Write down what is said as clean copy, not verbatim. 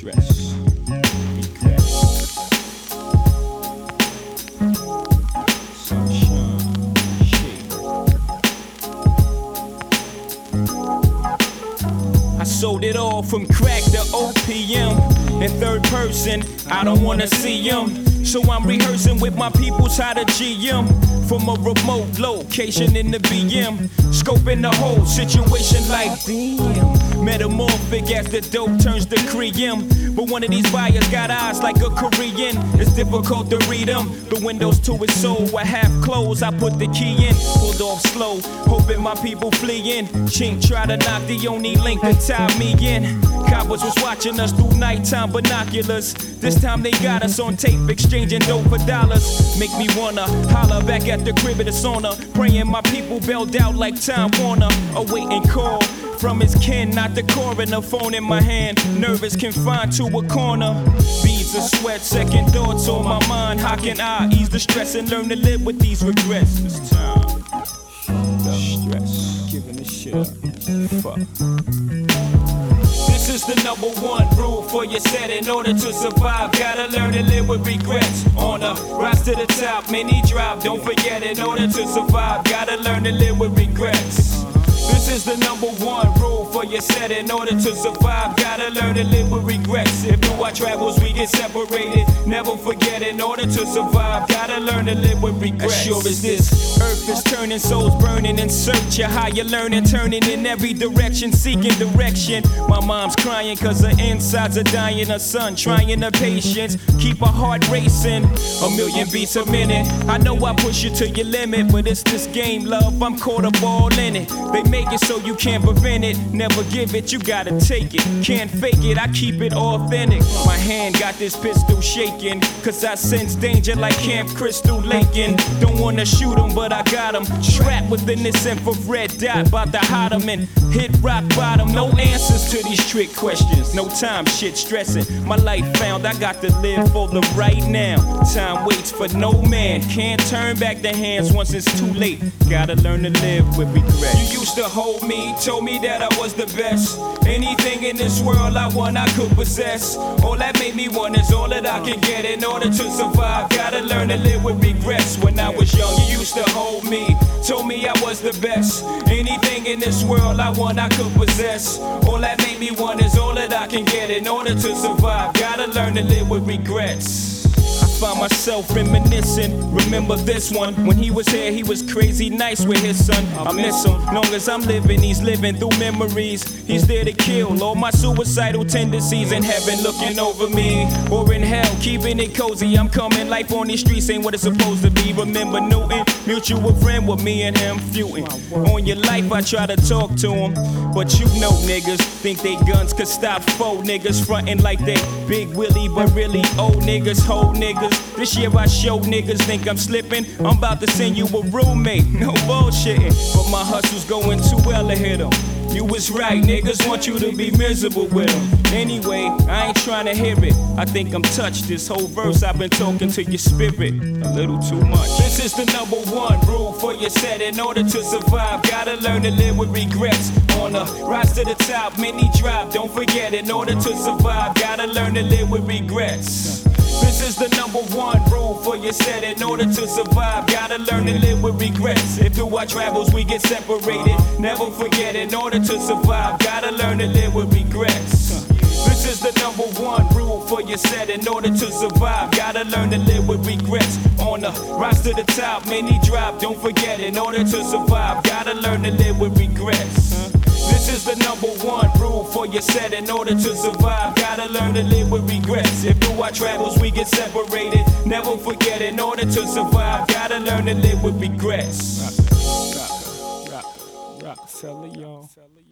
stress, regret, sunshine, shade. I sold it all from crack to OPM. In third person, I don't wanna see them. So I'm rehearsing with my peoples how to GM. From a remote location in the BM. Scoping the whole situation like damn. Metamorphic as the dope turns to cream. But one of these buyers got eyes like a Korean. It's difficult to read them. The windows to his soul were half closed. I put the key in, pulled off slow, hoping my people flee in. Chink tried to knock the only link that tied me in. Coppers was watching us through nighttime binoculars. This time they got us on tape, exchanging dope for dollars. Make me wanna holler back at the crib of the sauna. Praying my people bailed out like Time Warner. Awaiting call from his kin, not the coroner. Phone in my hand, nervous, confined to a corner. Beads of sweat, second thoughts on my mind. How can I ease the stress and learn to live with these regrets? This time, stress, giving a shit up. Fuck. This is the #1 rule for your set. In order to survive, gotta learn to live with regrets. On a rise to the top, many drop. Don't forget, in order to survive, gotta learn to live with regrets. This is the #1 rule for your set. In order to survive, gotta learn to live with regrets. If through our travels we get separated, never forget, in order to survive, gotta learn to live with regrets. As sure as this earth is turning, souls burning in search of higher learning, turning in every direction, seeking direction. My mom's crying cause her insides are dying. Her son trying her patience, keep her heart racing. A million beats a minute. I know I push you to your limit, but it's this game, love, I'm caught up all in it. They make it so you can't prevent it. Never give it, you gotta take it. Can't fake it, I keep it authentic. My hand got this pistol shaking, cause I sense danger like Camp Crystal Lakin. Don't wanna shoot him, but I got him trapped within this infrared dot. About to hide him and hit rock bottom. No answers to these trick questions. No time, shit stressing. My life found, I got to live for the right now. Time waits for no man. Can't turn back the hands once it's too late. Gotta learn to live with regret. You used to hold me, told me that I was the best. Anything in this world I want, I could possess. All that made me want is all that I can get. In order to survive, gotta learn to live with regrets. When I was young, you used to hold me, told me I was the best. Anything in this world I want, I could possess. All that made me want is all that I can get. In order to survive, gotta learn to live with regrets. Find myself reminiscing, remember this one. When he was here, he was crazy nice with his son. I miss him, long as I'm living, he's living through memories. He's there to kill all my suicidal tendencies. In heaven looking over me, or in hell keeping it cozy. I'm coming, life on these streets ain't what it's supposed to be. Remember Newton, mutual friend with me and him feuding. On your life I try to talk to him, but you know niggas think they guns could stop faux niggas. Frontin' like they Big Willie, but really old niggas, whole niggas. This year I show niggas think I'm slipping. I'm about to send you a roommate, no bullshitting. But my hustle's going too well to hit 'em. You was right, niggas want you to be miserable with them. Anyway, I ain't trying to hear it. I think I'm touched. This whole verse I've been talking to your spirit a little too much. This is the #1 rule for your set. In order to survive, gotta learn to live with regrets. On a rise to the top, many drop. Don't forget, in order to survive, gotta learn to live with regrets. This is the #1 rule for your set. In order to survive, gotta learn to live with regrets. If through our travels we get separated, never forget, in order to survive, gotta learn to live with regrets. This is the #1 rule for your set. In order to survive, gotta learn to live with regrets. On the rise to the top, many drop. Don't forget, in order to survive, gotta learn to live with regrets. This is the #1 rule for your set. In order to survive, gotta learn to live with regrets. If through our travels we get separated, never forget, in order to survive, gotta learn to live with regrets. Rockefeller, y'all.